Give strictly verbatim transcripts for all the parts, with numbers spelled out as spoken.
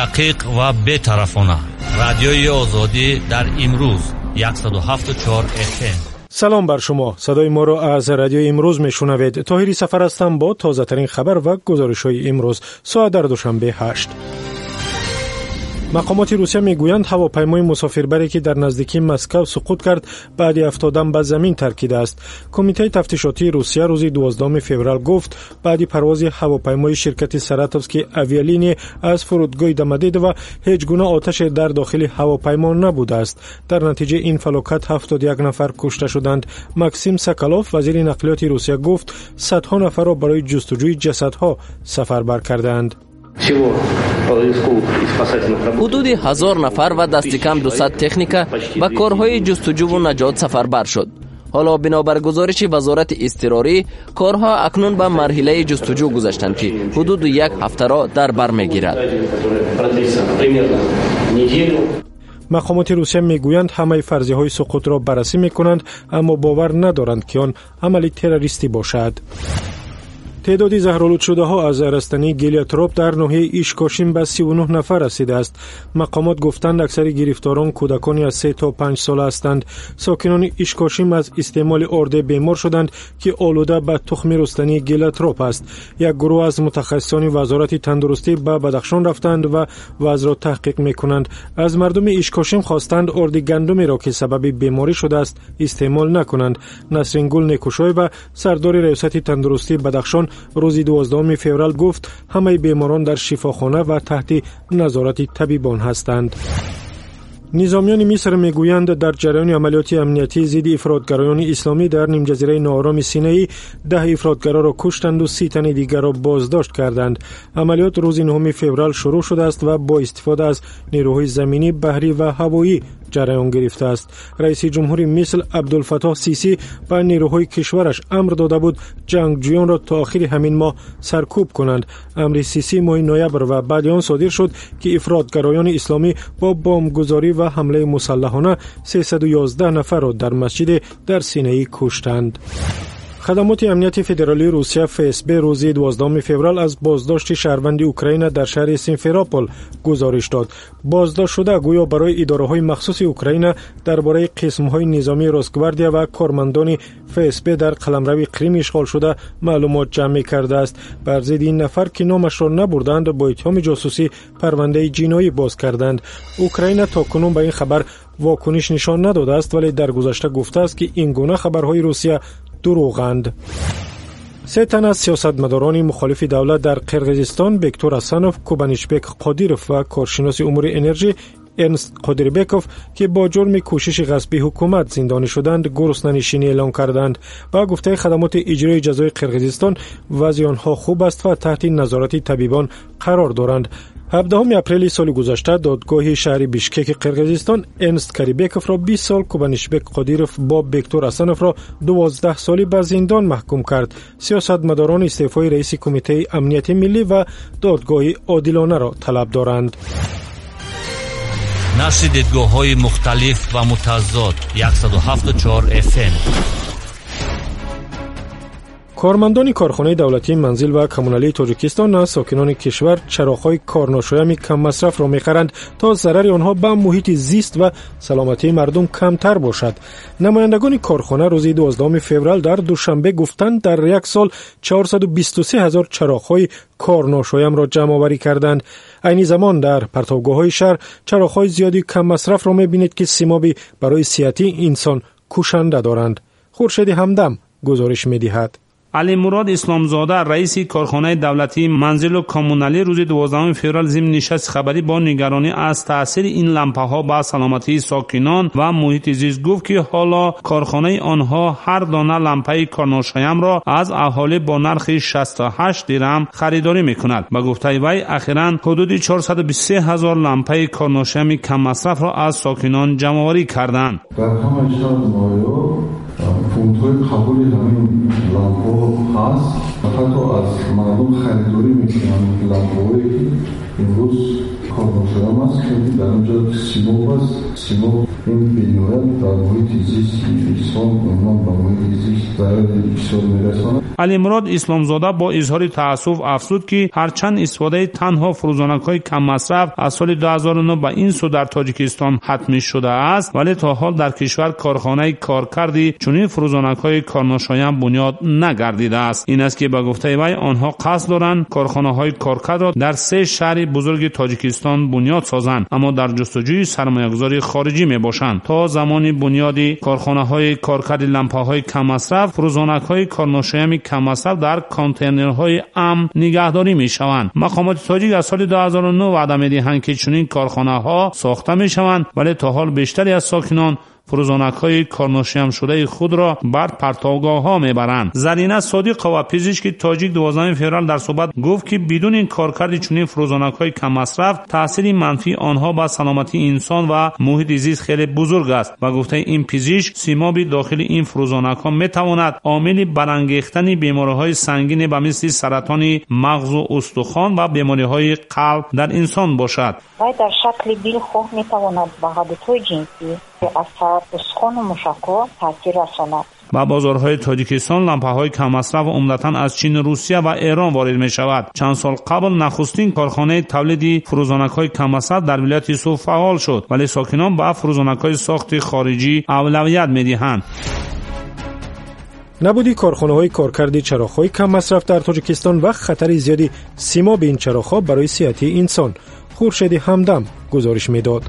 دقیق و بی‌طرفانه. رادیوی آزادی در امروز صد و هفت و چهار اف ام. سلام بر شما. صدای ما را از رادیو امروز میشنوید. طاهری سفر هستم با تازه ترین خبر و گزارش های امروز. ساعت در دوشنبه هشت. مقامات روسیه میگویند هواپیمای مسافربری که در نزدیکی مسکو سقوط کرد بعد افتادن به زمین ترکیده است. کمیته تفتیشاتی روسیه روز دوازدهم فوریه گفت بعد پرواز هواپیمای شرکت ساراتوفسکی آویالینی از فرودگاه دمدید و هیچ گونه آتش در داخل هواپیما نبوده است. در نتیجه این فلاکت هفتاد و یک نفر کشته شدند. ماکسیم ساکالوف وزیر نقلیات روسیه گفت صدها نفر را برای جستجوی جسدها سفربر کردند. حدود هزار نفر و دست کم دویست تکنیکا به کارهای جستجو و نجات سفربر شد. حالا بنابر گزارش وزارت اضطراری کارها اکنون به مرحله جستجو گذشتند که حدود یک هفته را در بر میگیرد. مقامات روسیه میگویند همه فرضیه های سقوط را بررسی میکنند اما باور ندارند که آن عملی تروریستی باشد. تعدادی زهرآلود شده ها از رستنی گلیاتروپ در ناحیه ایشکاشین به سی و نه نفر رسیده است. مقامات گفتند اکثر گرفتاران کودکانی از سه تا پنج ساله هستند. ساکنان ایشکاشین از استعمال ارده بیمار شدند که آلوده به تخم رستنی گلیاتروپ است. یک گروه از متخصصان وزارت تندرستی به بدخشان رفتند و وضع را تحقیق میکنند. از مردم ایشکاشین خواستند ارده گندمی را که سبب بیماری شده است استعمال نکنند. نسرین گل نیکوشای و سردار ریاست تندرستی بدخشان روز دوازدهم فوریه گفت همه بیماران در شفاخانه و تحت نظارت طبیبان هستند. نظامیان مصر میگویند در جریان عملیات امنیتی ضد افراطگرایان اسلامی در نیم جزیره ناآرام سینایی ده افراطگرا را کشتند و سی تن دیگر را بازداشت کردند. عملیات روز نهم فوریه شروع شده است و با استفاده از نیروهای زمینی، بحری و هوایی جریان گرفته است. رئیس جمهور مصر عبدالفتاح سیسی به نیروهای کشورش امر داده بود جنگجویان را تا آخر همین ماه سرکوب کنند. امر سیسی ماه نوامبر و بعد آن صادر شد که افراطگرایان اسلامی با بمبگذاری و حمله مسلحانه سیصد و یازده نفر را در مسجد در سینایی کشتند. خدمات امنیت فدرالی روسیه اف اس بی روز دوازدهم فوریه از بازداشت شهروند اوکراین در شهر سیمفروپول گزارش داد. بازداشت شده گویا برای اداره‌های مخصوص اوکراین درباره قسم‌های نظامی روسگواردیا و کارمندان اف اس بی در قلمرو کریم اشغال شده معلومات جمع کرده است. بر ضد این نفر که نامش را نبردند با اتهام جاسوسی پرونده جنایی باز کردند. اوکراین تاکنون به این خبر واکنش نشان نداده است ولی در گذشته گفته است که این گونه خبرهای روسیه دروغند. سه تن از سیاستمداران مخالف دولت در قرقیزستان بیکتور اسانوف، کوبانیشبک قادیروف و کارشناس امور انرژی ارنست قادیربکوف که با جرم کوشش غصبی حکومت زندانی شدند گرسنه‌نشینی اعلام کردند. با گفته خدمات اجرایی جزای قرقیزستان وضع آنها خوب است و تحت نظارت طبیبان قرار دارند. هفدهم اپریل سال گذشته دادگاه شهر بیشکک قرقیزستان ارنست قادیربکوف را بیست سال، کوبانیشبک قادیروف با بیکتور اسانوف را دوازده سالی به زندان محکوم کرد. سیاستمداران استعفای رئیس کمیته امنیت ملی و دادگاه عادلانه را طلب دارند. نشر دیدگاه‌های مختلف و متضاد صد و هفت و چهار اف ام. کارمندان کارخانه دولتی منزل و کمونالی تاجیکستان از ساکنان کشور چراغ‌های کارناشایان کم مصرف را می‌خرند تا ضرر آنها به محیط زیست و سلامتی مردم کمتر باشد. نمایندگان کارخانه روز دوازدهم فوریه در دوشنبه گفتند در یک سال چهارصد و بیست و سه هزار چراغ‌های کارناشایان را جمع آوری کردند. عین زمان در پرتابگاه‌های شهر چراغ‌های زیادی کم مصرف را می‌بینید که سیمابی برای صحت انسان کشنده دارند. خورشید همدم گزارش می‌دهد. علی مراد اسلامزاده رئیس کارخانه دولتی منزل و کمونالی روز دوازدهم فوریه ضمن نشست خبری با نگرانی از تاثیر این لامپه ها بر سلامتی ساکنان و محیط زیست گفت که حالا کارخانه آنها هر دانه لامپه کارناشایم را از اهالی با نرخ شصت و هشت درهم خریداری میکند. با گفته وی اخیراً حدود چهارصد و بیست و سه هزار لامپه کارناشایم کم مصرف را از ساکنان جمع آوری کردند. در همه شهر نایو پونت‌های قبول همین لامپه هست حتی از مردم خریداری میکنن لامپایی که امروز کارناشایان است که در اونجا سیموب است. سیموب این بینویت در محیط زیست انسان اونان با محیط زیست ضرر بسیار میرساند. علی مراد اسلامزاده با اظهار تأسف افزود که هرچند استفاده تنها فروزانک‌های کم مصرف از سال دو هزار و نه به این سو در تاجیکستان حتمی شده است، ولی تا حال در کشور کارخانه کارکردی چنین فروزانک‌های کارناشایان بنیاد نگردیده است. این است که به گفته وی آنها قصد دارند کارخانه‌های کارکرد را در سه شهر بزرگ تاجیکستان بنیاد سازند، اما در جستجوی سرمایه‌گذاری خارجی میباشند. تا زمانی بنیادی کارخانه‌های کارکرد لامپ‌های کم مصرف، فروزانک‌های کارناشایان کم مصرف در کانتینرهای امن نگهداری میشوند. مقامات تاجیک از سال دو هزار و نه وعده میدهند که چنین کارخانه‌ها ساخته میشوند، ولی تا حال بیشتری از ساکنان فروزانک‌های کارناشیان شده خود را بر پرتوگاه‌ها میبرند. زرینه صادق و پزشک تاجیک دوازدهم فوریه در صحبت گفت که بدون این کارکرد چنین فروزانک‌های کم مصرف تاثیر منفی آنها بر سلامتی انسان و محیط زیست خیلی بزرگ است و گفته این پزشک سیماب داخل این فروزانک‌ها میتواند عامل برانگیختن بیماری‌های سنگین به مثل سرطان مغز و استخوان و بیماری‌های قلب در انسان باشد. و در شکل بیلخو میتواند به حادثه‌های جنسی اثر استخوان و مشکل تاثیر رساند. با بازارهای تاجیکستان لامپ‌های کم مصرف عمدتاً از چین، روسیه و ایران وارد می شود. چند سال قبل نخستین کارخانه تولید فروزانک‌های کم مصرف در ولایت سو فعال شد، ولی ساکنان با فروزانک‌های ساخت خارجی اولویت می‌دهند. نبودی کارخانه‌های کارکرد چراغ‌های کم مصرف در تاجیکستان و خطر زیادی سیماب این چراغ‌ها برای صحت انسان. خورشید همدم گزارش می‌داد.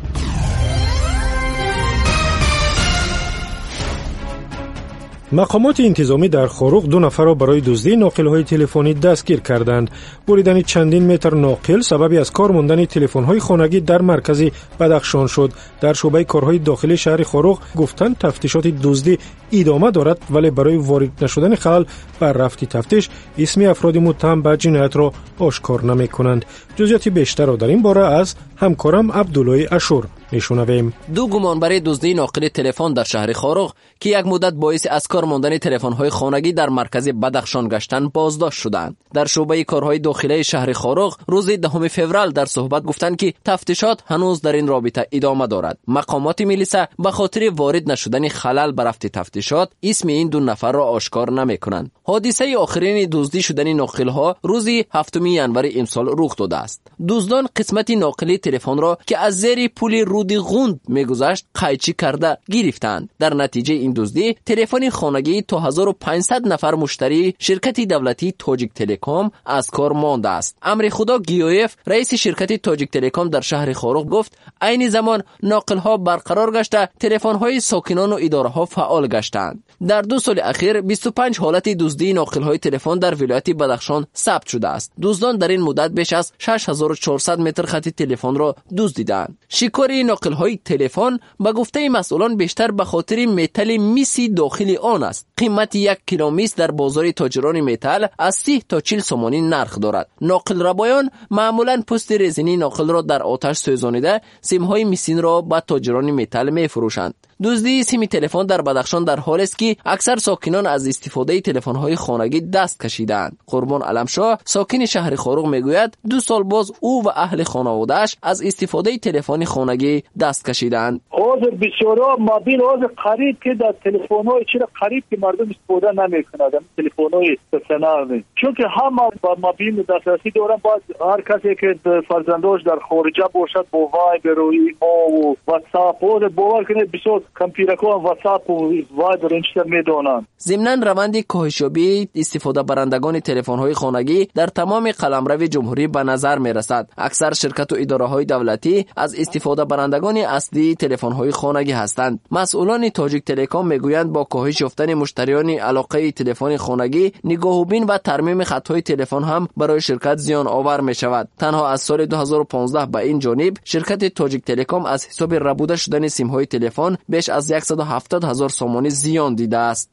مقامات انتظامی در خاروق دو نفر را برای دزدی ناقل‌های تلفنی دستگیر کردند. بریدن چندین متر ناقل سببی از کار ماندن تلفن‌های خانگی در مرکز بدخشان شد. در شعبه کارهای داخلی شهر خاروق گفتند تفتیشات دزدی ادامه دارد، ولی برای وارد نشدن خلل بر رفت تفتیش اسم افراد متهم به جنایت را آشکار نمی‌کنند. جزئیات بیشتر را در این باره از همکارم عبدالله اشور میشنویم. دو گمانبر دزدی ناقل تلفن در شهر خاروق که یک مدت باعث از کار ماندن تلفن‌های خانگی در مرکز بدخشان گشتن بازداشت شدند. در شعبه کارهای داخلی شهر خاروق روز دهم فوریه در صحبت گفتند که تفتیشات هنوز در این رابطه ادامه دارد. مقامات ملیسا به خاطر وارد نشدن خلل بر رفت تفتیشات اسم این دو نفر را آشکار نمی‌کنند. حادثه آخرین دزدی شدن ناقل‌ها روز هفتم ینور امسال رخ داده است. دزدان قسمت ناقلی تلفن را که از زیر پل رود غوند میگذشت قیچی کرده گرفتند. در نتیجه این دزدی تلفن خانگی تا هزار و پانصد نفر مشتری شرکت دولتی تاجیک تلکام از کار مانده است. امر خدا گیویف رئیس شرکت تاجیک تلکام در شهر خاروق گفت عین زمان ناقل‌ها برقرار گشته تلفن‌های ساکنان و اداره‌ها فعال گشتند. در دو سال اخیر بیست و پنج حالت دزدی ناقل‌های تلفن در ولایت بدخشان ثبت شده است. دزدان در این مدت بیش از شش هزار و چهارصد متر خط تلفن را دزدیدند. شکار ناقل‌های تلفن به گفته مسئولان بیشتر به خاطر متل میسی داخل آن است. قیمت یک کیلو میس در بازار تاجران متل از سی تا چهل سومانی نرخ دارد. ناقل ربایان معمولاً پوست رزینی ناقل را در آتش سوزانیده سیم‌های میسین را به تاجران متل می‌فروشند. دزدی سیم تلفن در بدخشان در حالی است که اکثر ساکنان از استفاده تلفن‌های خانگی دست کشیدند. قربان علمشاه ساکن شهر خاروق میگوید دو سال باز او و اهل خانواده‌اش از استفاده تلفن خانگی دست کشیدند. حاضر بسیارا موبایل حاضر خرید که در تلفن‌های چرا خرید که مردم استفاده نمی‌کنند تلفن‌های استثنایی، چون که هم با موبایل دسترسی دارن. باز هر کسی که فرزنداش در خارج باشد با وایبر و ایمو و واتساپ و باور کنید بسیار کامپیوترها واتساپ و وایبر اینچه میدونن. ضمن روند کاهش‌یابی استفاده برندگان تلفن‌های خانگی در تمام قلمرو جمهوری به نظر می‌رسد. اکثر شرکت و اداره‌های دولتی از استفاده برندگان اصلی تلفن‌های خانگی هستند. مسئولان تاجیک تلکام میگویند با کاهش یافتن مشتریان علاقه تلفن خانگی، نگاهوبین و ترمیم خط‌های تلفن هم برای شرکت زیان آور می‌شود. تنها از سال دو هزار و پانزده به این جانب شرکت تاجیک تلکام از حساب ربوده شدن سیم‌های تلفن بیش از صد و هفتاد هزار سومانی زیان دیده است.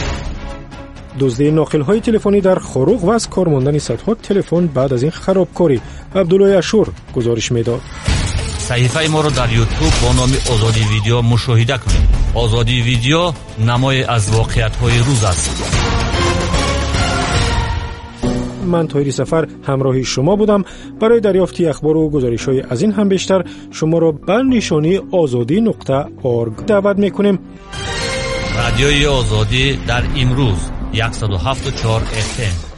دزدی ناقل‌های تلفنی در خاروق و از کار ماندن صدها تلفن بعد از این خرابکاری. عبدالله اشور گزارش میداد. صحیفه ما را در یوتیوب با نام آزادی ویدیو مشاهده کنید. آزادی ویدیو نمای از واقعیت‌های روز است. من طاهری سفر همراه شما بودم. برای دریافت اخبار و گزارش‌های از این هم بیشتر شما را به نشانی آزادی نقطه اورگ دعوت می‌کنیم. رادیوی آزادی در امروز صد و هفت و چهار اف ام